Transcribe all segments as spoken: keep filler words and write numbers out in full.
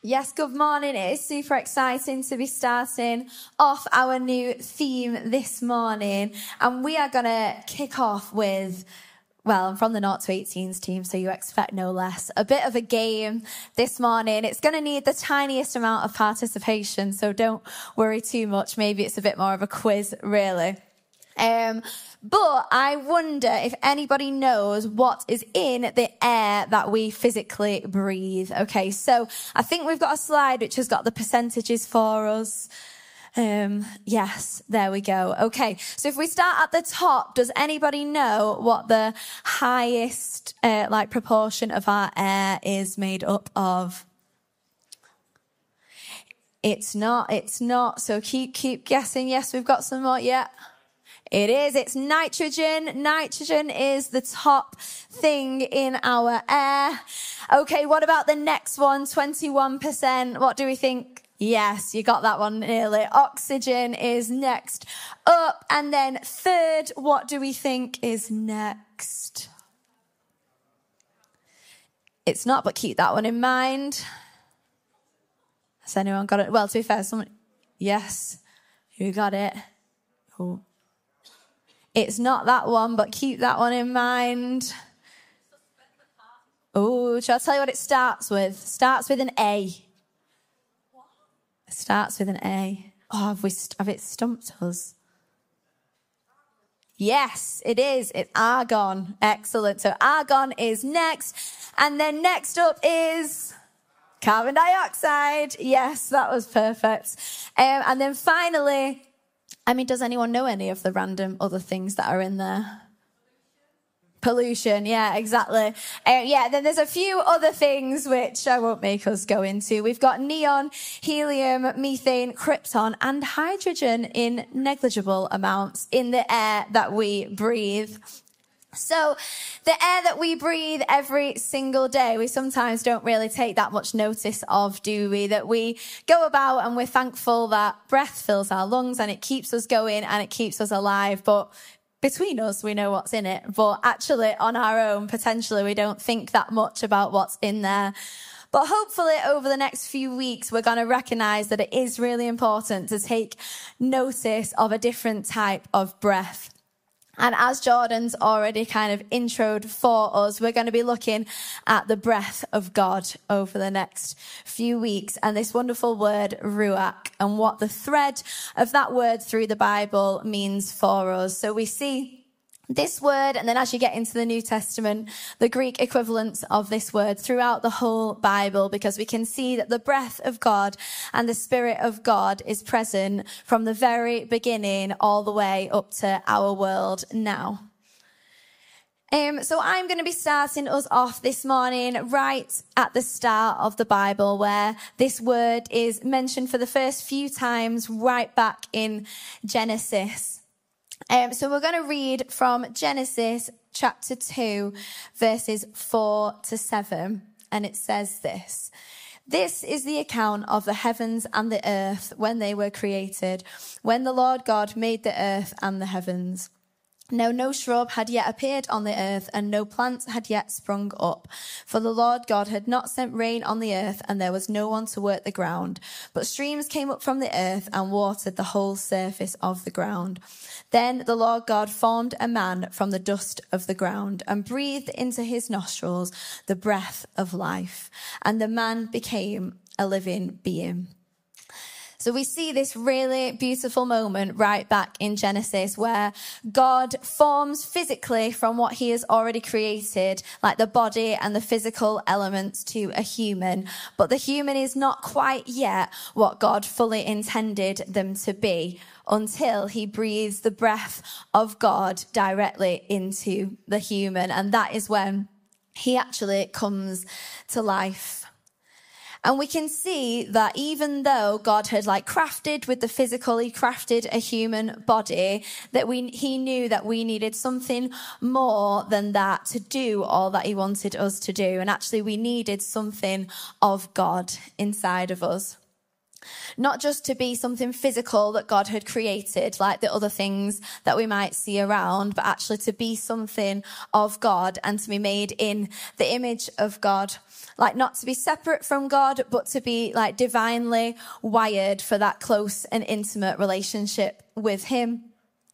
Yes, good morning. It is super exciting to be starting off our new theme this morning. And we are going to kick off with, well, I'm from the zero to eighteens team, so you expect no less. A bit of a game this morning. It's going to need the tiniest amount of participation, so don't worry too much. Maybe it's a bit more of a quiz, really. Um, but I wonder if anybody knows what is in the air that we physically breathe. Okay, so I think we've got a slide which has got the percentages for us. Um, yes, there we go. Okay, so if we start at the top, does anybody know what the highest, uh, like proportion of our air is made up of? It's not, it's not. So keep, keep guessing. Yes, we've got some more. Yeah. It is. It's nitrogen. Nitrogen is the top thing in our air. Okay, what about the next one? twenty-one percent. What do we think? Yes, you got that one nearly. Oxygen is next up. And then third, what do we think is next? It's not, but keep that one in mind. Has anyone got it? Well, to be fair, someone... Yes. Who got it? Oh. It's not that one, but keep that one in mind. Oh, shall I tell you what it starts with? Starts with an A. It starts with an A. Oh, have we have it stumped us? Yes, it is. It's argon. Excellent. So argon is next. And then next up is carbon dioxide. Yes, that was perfect. Um, and then finally... I mean, does anyone know any of the random other things that are in there? Pollution, yeah, exactly. Uh, yeah, then there's a few other things which I won't make us go into. We've got neon, helium, methane, krypton, and hydrogen in negligible amounts in the air that we breathe. So the air that we breathe every single day, we sometimes don't really take that much notice of, do we? That we go about and we're thankful that breath fills our lungs and it keeps us going and it keeps us alive. But between us, we know what's in it. But actually on our own, potentially, we don't think that much about what's in there. But hopefully over the next few weeks, we're going to recognize that it is really important to take notice of a different type of breath. And as Jordan's already kind of introed for us, we're going to be looking at the breath of God over the next few weeks and this wonderful word, ruach, and what the thread of that word through the Bible means for us. So we see this word, and then as you get into the New Testament, the Greek equivalents of this word throughout the whole Bible, because we can see that the breath of God and the Spirit of God is present from the very beginning all the way up to our world now. Um, so I'm going to be starting us off this morning right at the start of the Bible, where this word is mentioned for the first few times right back in Genesis. Um, so we're going to read from Genesis chapter two, verses four to seven. And it says this: "This is the account of the heavens and the earth when they were created, when the Lord God made the earth and the heavens. Now no shrub had yet appeared on the earth, and no plant had yet sprung up. For the Lord God had not sent rain on the earth, and there was no one to work the ground. But streams came up from the earth and watered the whole surface of the ground. Then the Lord God formed a man from the dust of the ground, and breathed into his nostrils the breath of life. And the man became a living being." So we see this really beautiful moment right back in Genesis where God forms physically from what he has already created, like the body and the physical elements to a human. But the human is not quite yet what God fully intended them to be until he breathes the breath of God directly into the human. And that is when he actually comes to life. And we can see that even though God had like crafted with the physical, he crafted a human body, that we, he knew that we needed something more than that to do all that he wanted us to do. And actually we needed something of God inside of us. Not just to be something physical that God had created, like the other things that we might see around, but actually to be something of God and to be made in the image of God. Like not to be separate from God, but to be like divinely wired for that close and intimate relationship with him.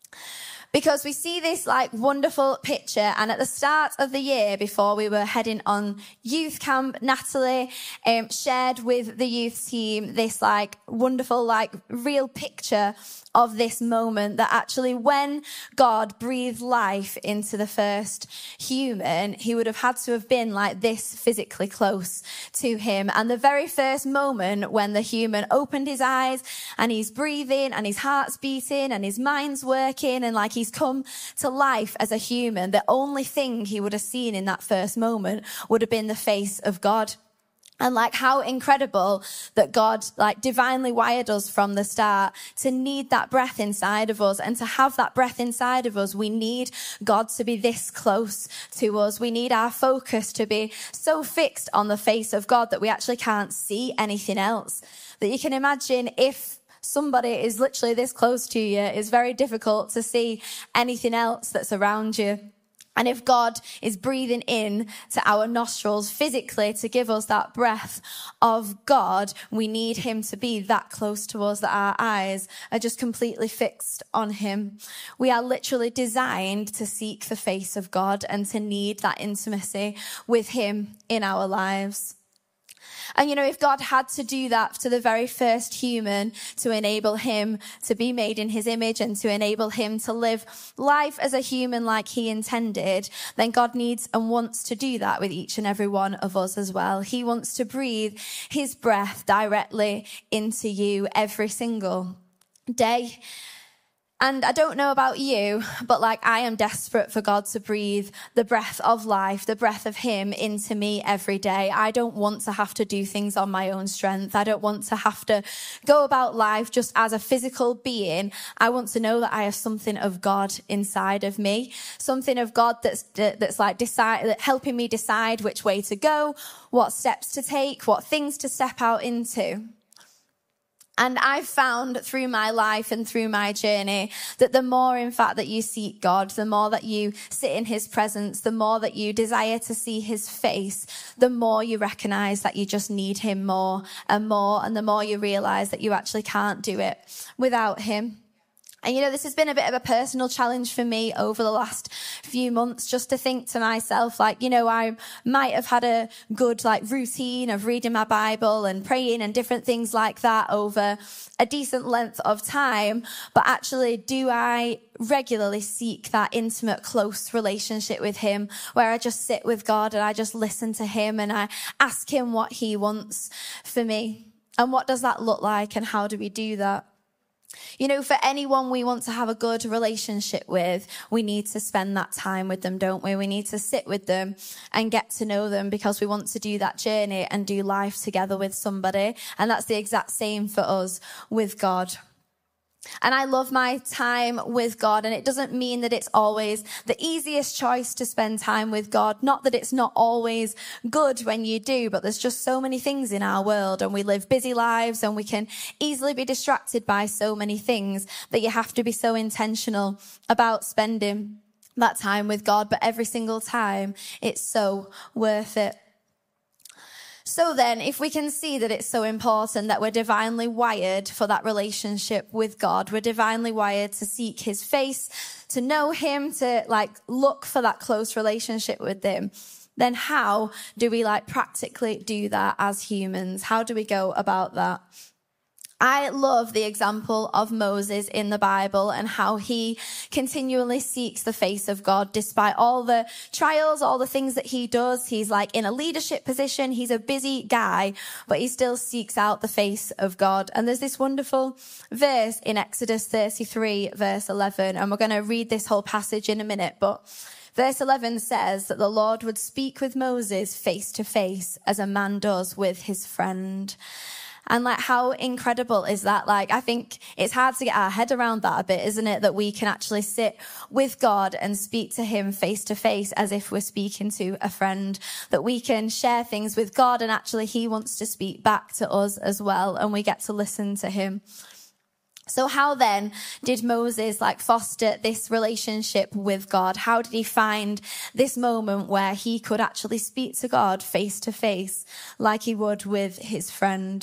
Because we see this like wonderful picture, and at the start of the year, before we were heading on youth camp, Natalie um, shared with the youth team this like wonderful, like real picture of this moment that actually when God breathed life into the first human, he would have had to have been like this physically close to him. And the very first moment when the human opened his eyes and he's breathing and his heart's beating and his mind's working and like he's come to life as a human, the only thing he would have seen in that first moment would have been the face of God. And like how incredible that God like divinely wired us from the start to need that breath inside of us, and to have that breath inside of us, we need God to be this close to us. We need our focus to be so fixed on the face of God that we actually can't see anything else. That you can imagine if somebody is literally this close to you, it's very difficult to see anything else that's around you. And if God is breathing in to our nostrils physically to give us that breath of God, we need him to be that close to us that our eyes are just completely fixed on him. We are literally designed to seek the face of God and to need that intimacy with him in our lives. And, you know, if God had to do that to the very first human to enable him to be made in his image and to enable him to live life as a human like he intended, then God needs and wants to do that with each and every one of us as well. He wants to breathe his breath directly into you every single day. And I don't know about you, but like I am desperate for God to breathe the breath of life, the breath of him into me every day. I don't want to have to do things on my own strength. I don't want to have to go about life just as a physical being. I want to know that I have something of God inside of me, something of God that's that's like decide, helping me decide which way to go, what steps to take, what things to step out into. And I've found through my life and through my journey that the more, in fact, that you seek God, the more that you sit in his presence, the more that you desire to see his face, the more you recognize that you just need him more and more, and the more you realize that you actually can't do it without him. And, you know, this has been a bit of a personal challenge for me over the last few months, just to think to myself, like, you know, I might have had a good, like, routine of reading my Bible and praying and different things like that over a decent length of time. But actually, do I regularly seek that intimate, close relationship with him, where I just sit with God and I just listen to him and I ask him what he wants for me? And what does that look like, and how do we do that? You know, for anyone we want to have a good relationship with, we need to spend that time with them, don't we? We need to sit with them and get to know them, because we want to do that journey and do life together with somebody. And that's the exact same for us with God. And I love my time with God, and it doesn't mean that it's always the easiest choice to spend time with God. Not that it's not always good when you do, but there's just so many things in our world, and we live busy lives, and we can easily be distracted by so many things that you have to be so intentional about spending that time with God. But every single time, it's so worth it. So then, if we can see that it's so important that we're divinely wired for that relationship with God, we're divinely wired to seek his face, to know him, to like look for that close relationship with him, then how do we like practically do that as humans? How do we go about that? I love the example of Moses in the Bible and how he continually seeks the face of God despite all the trials, all the things that he does. He's like in a leadership position. He's a busy guy, but he still seeks out the face of God. And there's this wonderful verse in Exodus thirty-three, verse eleven. And we're going to read this whole passage in a minute, but verse eleven says that the Lord would speak with Moses face to face as a man does with his friend. And like, how incredible is that? Like, I think it's hard to get our head around that a bit, isn't it? That we can actually sit with God and speak to him face to face as if we're speaking to a friend, that we can share things with God and actually he wants to speak back to us as well. And we get to listen to him. So how then did Moses like foster this relationship with God? How did he find this moment where he could actually speak to God face to face like he would with his friend?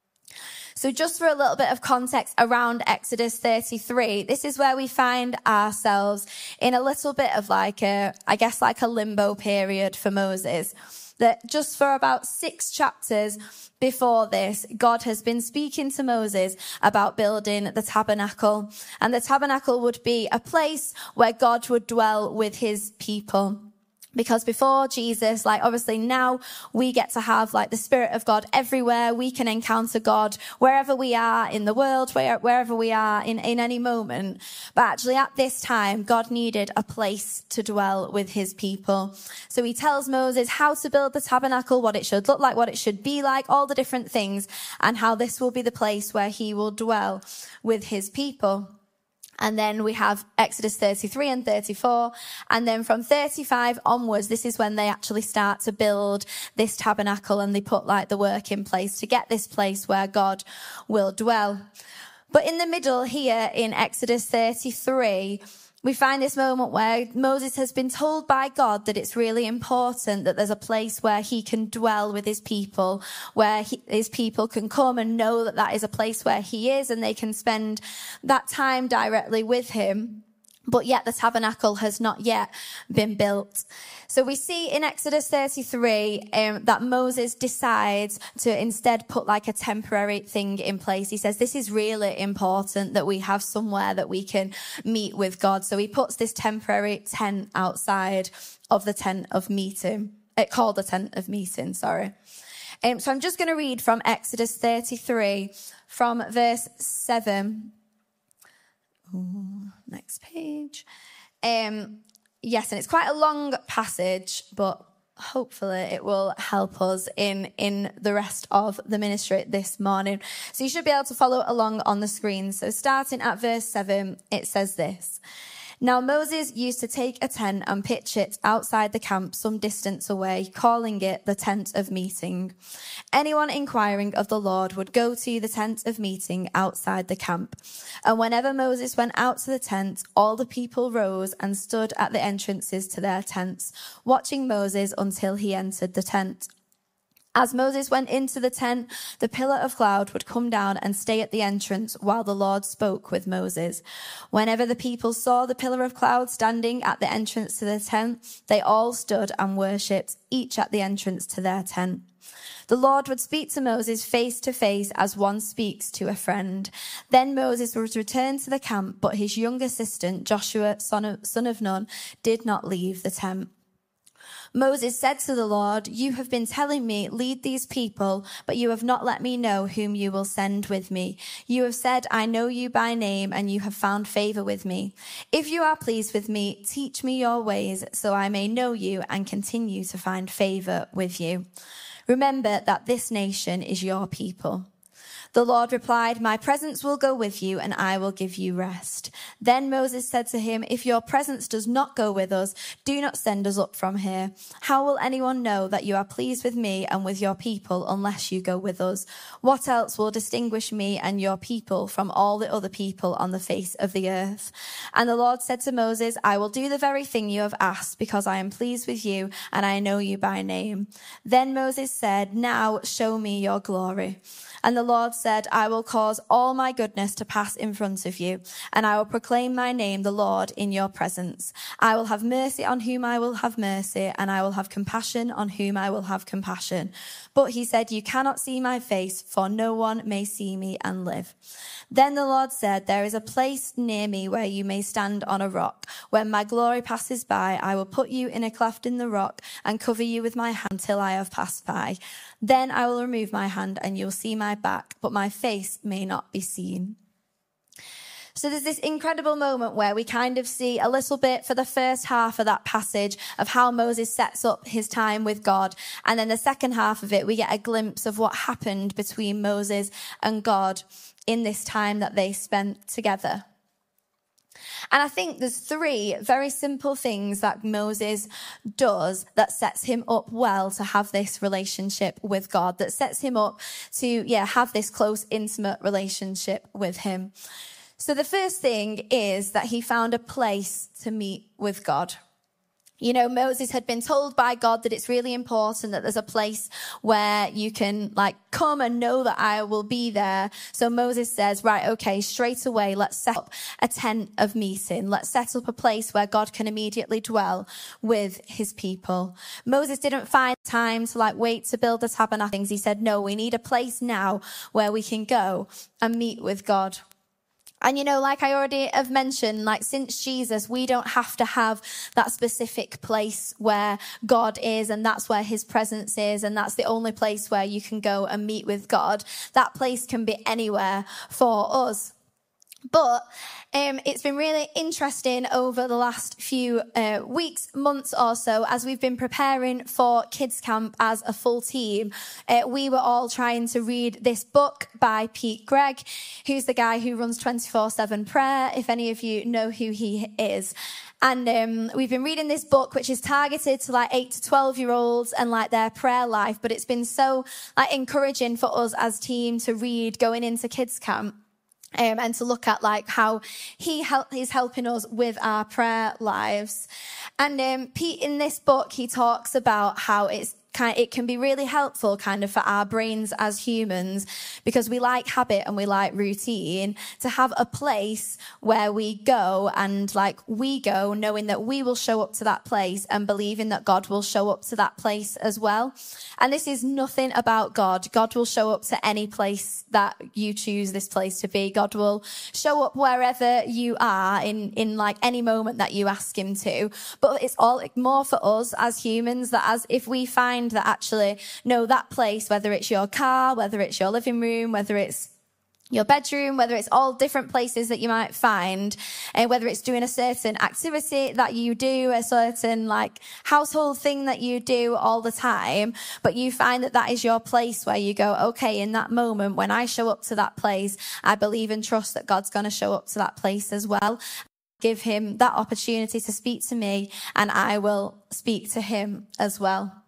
So just for a little bit of context around Exodus thirty-three, this is where we find ourselves in a little bit of like a, I guess like a limbo period for Moses. That just for about six chapters before this, God has been speaking to Moses about building the tabernacle. And the tabernacle would be a place where God would dwell with his people. Because before Jesus, like obviously now we get to have like the Spirit of God everywhere. We can encounter God wherever we are in the world, where, wherever we are in, in any moment. But actually at this time, God needed a place to dwell with his people. So he tells Moses how to build the tabernacle, what it should look like, what it should be like, all the different things, and how this will be the place where he will dwell with his people. And then we have Exodus thirty-three and thirty-four. And then from thirty-five onwards, this is when they actually start to build this tabernacle and they put like the work in place to get this place where God will dwell. But in the middle here in Exodus thirty-three, we find this moment where Moses has been told by God that it's really important that there's a place where he can dwell with his people, where he, his people can come and know that that is a place where he is and they can spend that time directly with him. But yet the tabernacle has not yet been built. So we see in Exodus thirty-three um, that Moses decides to instead put like a temporary thing in place. He says, this is really important that we have somewhere that we can meet with God. So he puts this temporary tent outside of the tent of meeting. It called the tent of meeting, sorry. Um, so I'm just going to read from Exodus thirty-three from verse seven. Ooh, next page. Um, yes, and it's quite a long passage, but hopefully it will help us in, in the rest of the ministry this morning. So you should be able to follow along on the screen. So starting at verse seven, it says this. Now Moses used to take a tent and pitch it outside the camp some distance away, calling it the tent of meeting. Anyone inquiring of the Lord would go to the tent of meeting outside the camp. And whenever Moses went out to the tent, all the people rose and stood at the entrances to their tents, watching Moses until he entered the tent. As Moses went into the tent, the pillar of cloud would come down and stay at the entrance while the Lord spoke with Moses. Whenever the people saw the pillar of cloud standing at the entrance to the tent, they all stood and worshipped, each at the entrance to their tent. The Lord would speak to Moses face to face as one speaks to a friend. Then Moses would return to the camp, but his young assistant, Joshua, son of, son of Nun, did not leave the tent. Moses said to the Lord, you have been telling me, lead these people, but you have not let me know whom you will send with me. You have said, I know you by name, and you have found favor with me. If you are pleased with me, teach me your ways, so I may know you and continue to find favor with you. Remember that this nation is your people. The Lord replied, my presence will go with you and I will give you rest. Then Moses said to him, if your presence does not go with us, do not send us up from here. How will anyone know that you are pleased with me and with your people unless you go with us? What else will distinguish me and your people from all the other people on the face of the earth? And the Lord said to Moses, I will do the very thing you have asked because I am pleased with you and I know you by name. Then Moses said, now show me your glory. And the Lord said, I will cause all my goodness to pass in front of you, and I will proclaim my name, the Lord, in your presence. I will have mercy on whom I will have mercy, and I will have compassion on whom I will have compassion. But he said, you cannot see my face, for no one may see me and live. Then the Lord said, there is a place near me where you may stand on a rock. When my glory passes by, I will put you in a cleft in the rock and cover you with my hand till I have passed by. Then I will remove my hand and you will see my back, but my face may not be seen. So there's this incredible moment where we kind of see a little bit for the first half of that passage of how Moses sets up his time with God. And then the second half of it, we get a glimpse of what happened between Moses and God in this time that they spent together. And I think there's three very simple things that Moses does that sets him up well to have this relationship with God, that sets him up to, yeah, have this close, intimate relationship with him. So the first thing is that he found a place to meet with God. You know, Moses had been told by God that it's really important that there's a place where you can like come and know that I will be there. So Moses says, right, okay, straight away, let's set up a tent of meeting. Let's set up a place where God can immediately dwell with his people. Moses didn't find time to like wait to build the tabernacle things. He said, no, we need a place now where we can go and meet with God. And, you know, like I already have mentioned, like since Jesus, we don't have to have that specific place where God is and that's where his presence is. And that's the only place where you can go and meet with God. That place can be anywhere for us. But um, it's been really interesting over the last few uh, weeks, months or so, as we've been preparing for Kids Camp as a full team. Uh, we were all trying to read this book by Pete Greig, who's the guy who runs twenty-four seven prayer, if any of you know who he is. And um, we've been reading this book, which is targeted to like eight to twelve year olds and like their prayer life. But it's been so like encouraging for us as team to read going into Kids Camp. Um, and to look at like how he help, is helping us with our prayer lives. And um, Pete, in this book, he talks about how it's kind of, it can be really helpful kind of for our brains as humans, because we like habit and we like routine, to have a place where we go and like we go knowing that we will show up to that place and believing that God will show up to that place as well. And this is nothing about God. God will show up to any place that you choose this place to be. God will show up wherever you are in, in like any moment that you ask him to. But it's all more for us as humans, that as if we find that actually, no, that place, whether it's your car, whether it's your living room, whether it's your bedroom, whether it's all different places that you might find, and whether it's doing a certain activity that you do, a certain like household thing that you do all the time, but you find that that is your place where you go, okay, in that moment, when I show up to that place, I believe and trust that God's going to show up to that place as well. Give him that opportunity to speak to me, and I will speak to him as well.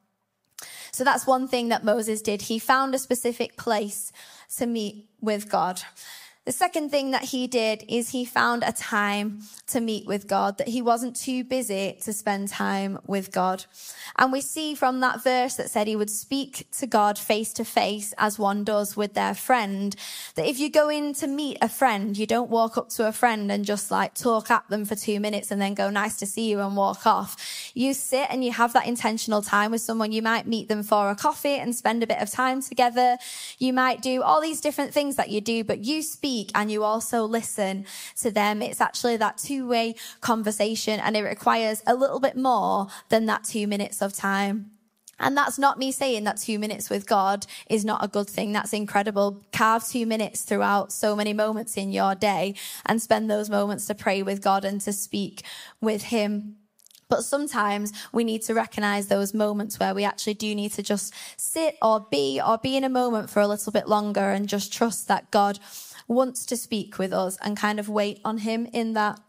So that's one thing that Moses did. He found a specific place to meet with God. The second thing that he did is he found a time to meet with God, that he wasn't too busy to spend time with God. And we see from that verse that said he would speak to God face to face as one does with their friend, that if you go in to meet a friend, you don't walk up to a friend and just like talk at them for two minutes and then go, nice to see you, and walk off. You sit and you have that intentional time with someone. You might meet them for a coffee and spend a bit of time together. You might do all these different things that you do, but you speak and you also listen to them. It's actually that two-way conversation, and it requires a little bit more than that two minutes of time. And that's not me saying that two minutes with God is not a good thing. That's incredible. Carve two minutes throughout so many moments in your day and spend those moments to pray with God and to speak with him. But sometimes we need to recognize those moments where we actually do need to just sit or be or be in a moment for a little bit longer and just trust that God wants to speak with us and kind of wait on him in that.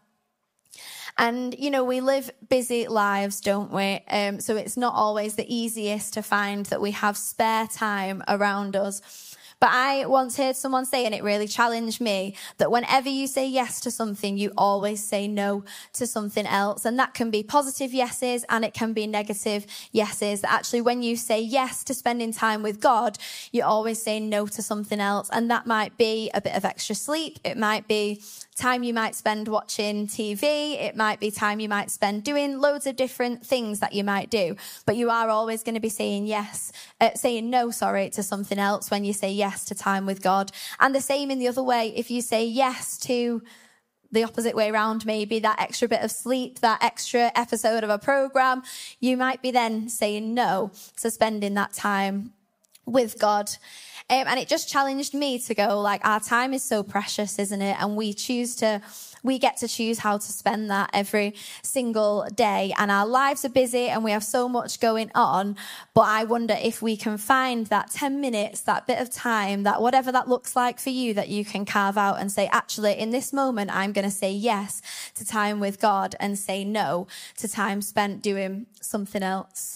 And, you know, we live busy lives, don't we? Um, so it's not always the easiest to find that we have spare time around us. But I once heard someone say, and it really challenged me, that whenever you say yes to something, you always say no to something else. And that can be positive yeses and it can be negative yeses. That actually when you say yes to spending time with God, you always say no to something else. And that might be a bit of extra sleep. It might be time you might spend watching T V. It might be time you might spend doing loads of different things that you might do. But you are always going to be saying yes, uh, saying no, sorry, to something else when you say yes to time with God. And the same in the other way. If you say yes to the opposite way around, maybe that extra bit of sleep, that extra episode of a program, you might be then saying no to spending that time with God. Um, and it just challenged me to go, like, our time is so precious, isn't it? And we choose to, we get to choose how to spend that every single day. And our lives are busy and we have so much going on. But I wonder if we can find that ten minutes, that bit of time, that whatever that looks like for you, that you can carve out and say, actually, in this moment, I'm going to say yes to time with God and say no to time spent doing something else.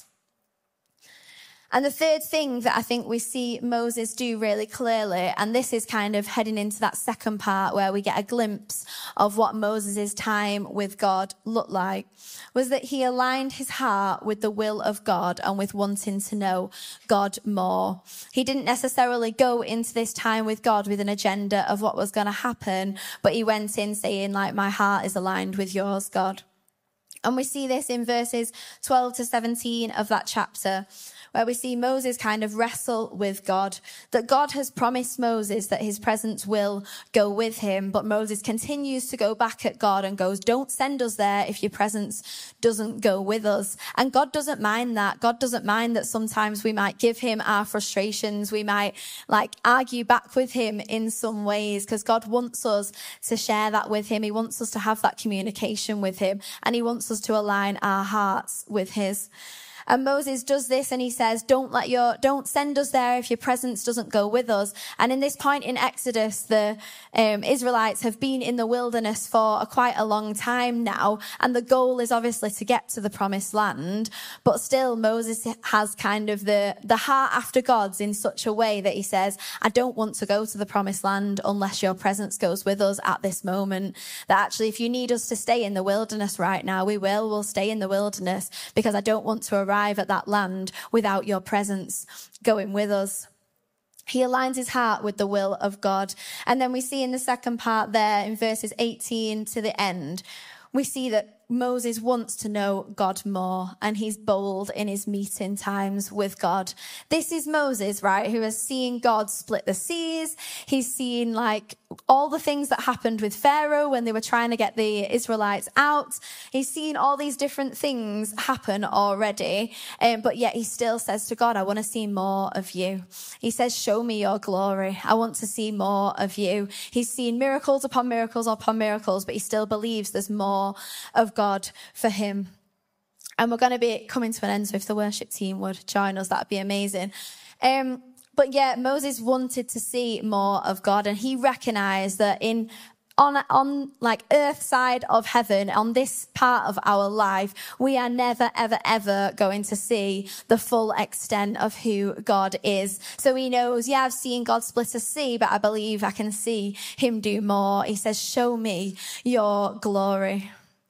And the third thing that I think we see Moses do really clearly, and this is kind of heading into that second part where we get a glimpse of what Moses' time with God looked like, was that he aligned his heart with the will of God and with wanting to know God more. He didn't necessarily go into this time with God with an agenda of what was going to happen, but he went in saying, like, my heart is aligned with yours, God. And we see this in verses twelve to seventeen of that chapter, where we see Moses kind of wrestle with God, that God has promised Moses that his presence will go with him, but Moses continues to go back at God and goes, don't send us there if your presence doesn't go with us. And God doesn't mind that. God doesn't mind that sometimes we might give him our frustrations. We might like argue back with him in some ways, because God wants us to share that with him. He wants us to have that communication with him, and he wants us to align our hearts with his. And Moses does this and he says, don't let your, don't send us there if your presence doesn't go with us. And in this point in Exodus, the um, Israelites have been in the wilderness for a, quite a long time now. And the goal is obviously to get to the promised land. But still, Moses has kind of the, the heart after God's in such a way that he says, I don't want to go to the promised land unless your presence goes with us at this moment. That actually, if you need us to stay in the wilderness right now, we will. We'll stay in the wilderness because I don't want to arrive at that land without your presence going with us. He aligns his heart with the will of God. And then we see in the second part there in verses eighteen to the end, we see that Moses wants to know God more, and he's bold in his meeting times with God. This is Moses, right, who has seen God split the seas. He's seen like all the things that happened with Pharaoh when they were trying to get the Israelites out. He's seen all these different things happen already, um, but yet he still says to God, I want to see more of you. He says, show me your glory. I want to see more of you. He's seen miracles upon miracles upon miracles, but he still believes there's more of God for him. And we're going to be coming to an end, so if the worship team would join us, that'd be amazing. Um, but yeah, Moses wanted to see more of God, and he recognized that in on on like earth side of heaven, on this part of our life, we are never, ever, ever going to see the full extent of who God is. So he knows, yeah, I've seen God split a sea, but I believe I can see him do more. He says, show me your glory.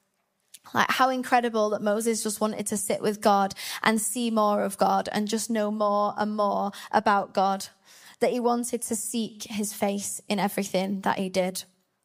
Like, how incredible that Moses just wanted to sit with God and see more of God and just know more and more about God, that he wanted to seek his face in everything that he did.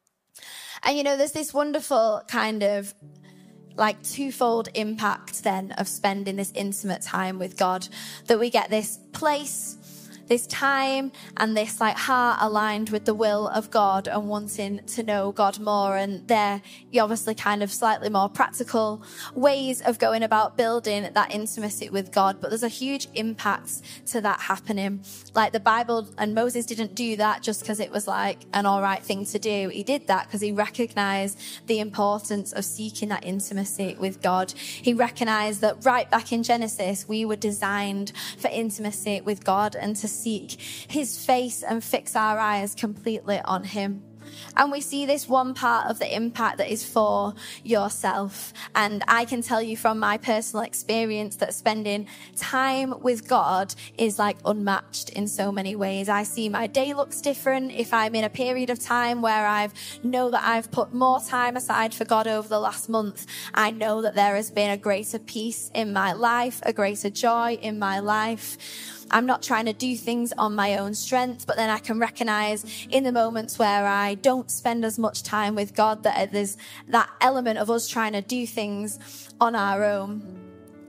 And, you know, there's this wonderful kind of like twofold impact then of spending this intimate time with God, that we get this place, this time, and this like heart aligned with the will of God and wanting to know God more. And there, you obviously kind of slightly more practical ways of going about building that intimacy with God. But there's a huge impact to that happening. Like the Bible, and Moses didn't do that just because it was like an all right thing to do. He did that because he recognized the importance of seeking that intimacy with God. He recognized that right back in Genesis, we were designed for intimacy with God and to seek his face and fix our eyes completely on him. And we see this one part of the impact that is for yourself. And I can tell you from my personal experience that spending time with God is like unmatched in so many ways. I see my day looks different if I'm in a period of time where I've know that I've put more time aside for God over the last month. I know that there has been a greater peace in my life, a greater joy in my life. I'm not trying to do things on my own strength, but then I can recognize in the moments where I don't spend as much time with God that there's that element of us trying to do things on our own.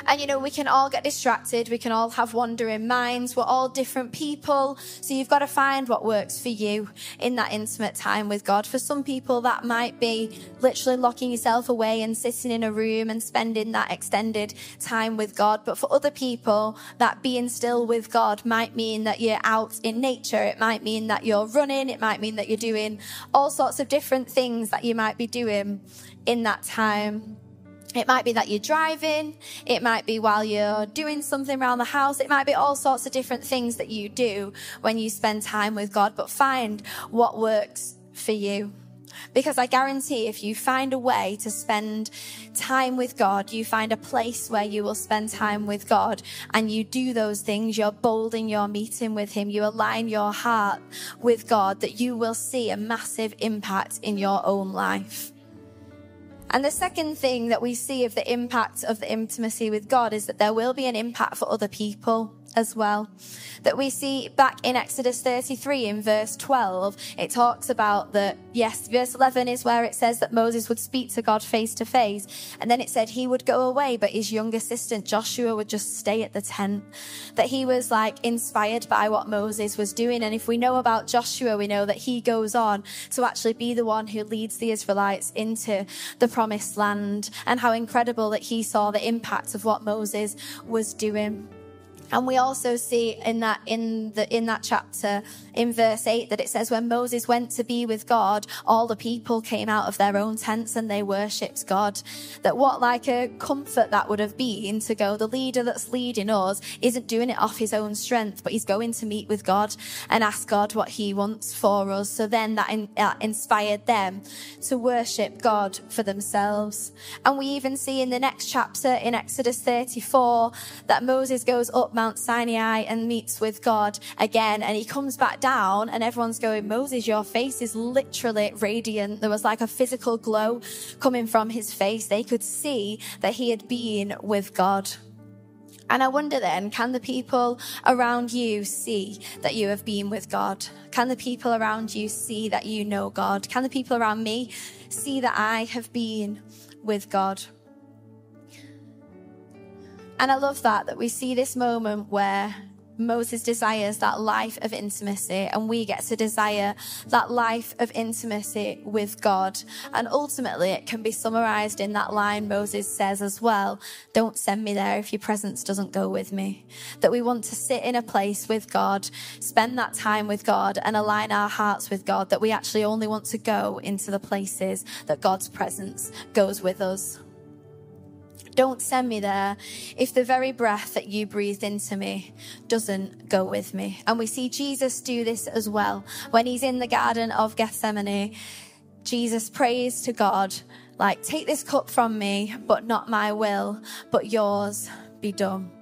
And, you know, we can all get distracted. We can all have wandering minds. We're all different people. So you've got to find what works for you in that intimate time with God. For some people, that might be literally locking yourself away and sitting in a room and spending that extended time with God. But for other people, that being still with God might mean that you're out in nature. It might mean that you're running. It might mean that you're doing all sorts of different things that you might be doing in that time. It might be that you're driving. It might be while you're doing something around the house. It might be all sorts of different things that you do when you spend time with God, but find what works for you. Because I guarantee if you find a way to spend time with God, you find a place where you will spend time with God, and you do those things, you're bold in your meeting with him, you align your heart with God, that you will see a massive impact in your own life. And the second thing that we see of the impact of the intimacy with God is that there will be an impact for other people as well. That we see back in Exodus thirty-three in verse twelve, it talks about that, yes, verse eleven is where it says that Moses would speak to God face to face. And then it said he would go away, but his young assistant Joshua would just stay at the tent. That he was like inspired by what Moses was doing. And if we know about Joshua, we know that he goes on to actually be the one who leads the Israelites into the promised land, and how incredible that he saw the impact of what Moses was doing. And we also see in that in the in that chapter, in verse eight, that it says when Moses went to be with God, all the people came out of their own tents and they worshipped God. That what like a comfort that would have been to go, the leader that's leading us isn't doing it off his own strength, but he's going to meet with God and ask God what he wants for us. So then that, in, that inspired them to worship God for themselves. And we even see in the next chapter, in Exodus thirty-four, that Moses goes up Mount Sinai and meets with God again, and he comes back down and everyone's going, Moses, your face is literally radiant. There was like a physical glow coming from his face. They could see that he had been with God. And I wonder then, can the people around you see that you have been with God? Can the people around you see that you know God? Can the people around me see that I have been with God? And I love that, that we see this moment where Moses desires that life of intimacy, and we get to desire that life of intimacy with God. And ultimately, it can be summarized in that line Moses says as well, don't send me there if your presence doesn't go with me. That we want to sit in a place with God, spend that time with God, and align our hearts with God, that we actually only want to go into the places that God's presence goes with us. Don't send me there if the very breath that you breathed into me doesn't go with me. And we see Jesus do this as well. When he's in the Garden of Gethsemane, Jesus prays to God, like, take this cup from me, but not my will, but yours be done.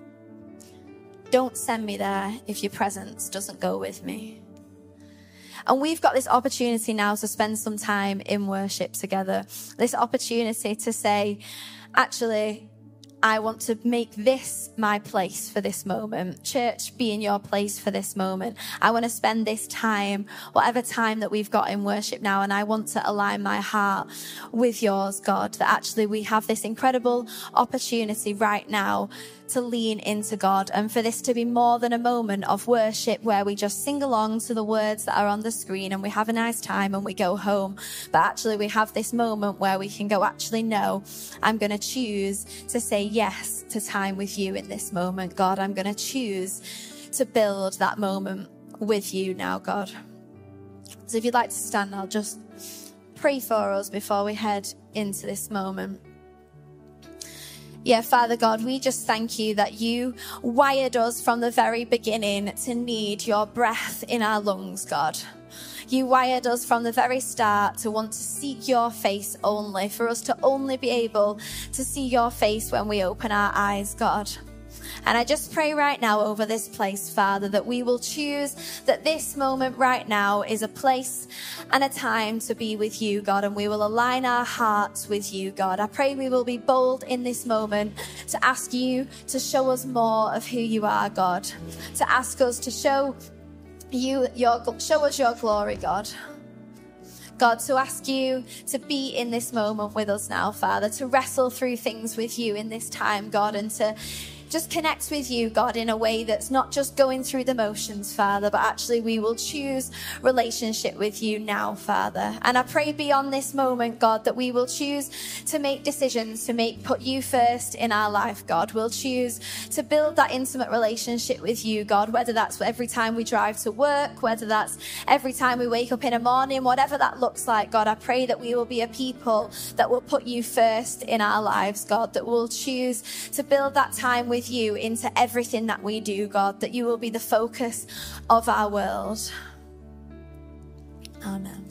Don't send me there if your presence doesn't go with me. And we've got this opportunity now to spend some time in worship together. This opportunity to say, actually, I want to make this my place for this moment. Church, be in your place for this moment. I want to spend this time, whatever time that we've got in worship now, and I want to align my heart with yours, God, that actually we have this incredible opportunity right now to lean into God, and for this to be more than a moment of worship where we just sing along to the words that are on the screen and we have a nice time and we go home. But actually we have this moment where we can go, actually, no, I'm going to choose to say yes to time with you in this moment, God. I'm going to choose to build that moment with you now, God. So if you'd like to stand, I'll just pray for us before we head into this moment. Yeah, Father God, we just thank you that you wired us from the very beginning to need your breath in our lungs, God. You wired us from the very start to want to seek your face only, for us to only be able to see your face when we open our eyes, God. And I just pray right now over this place, Father, that we will choose that this moment right now is a place and a time to be with you, God, and we will align our hearts with you, God. I pray we will be bold in this moment to ask you to show us more of who you are, God, to ask us to show you your show us your glory, God. God, to ask you to be in this moment with us now, Father, to wrestle through things with you in this time, God, and to just connect with you, God, in a way that's not just going through the motions, Father, but actually we will choose relationship with you now, Father. And I pray beyond this moment, God, that we will choose to make decisions to make put you first in our life, God. We'll choose to build that intimate relationship with you, God, whether that's every time we drive to work, whether that's every time we wake up in a morning, whatever that looks like, God, I pray that we will be a people that will put you first in our lives, God, that will choose to build that time with you into everything that we do, God, that you will be the focus of our world. Amen.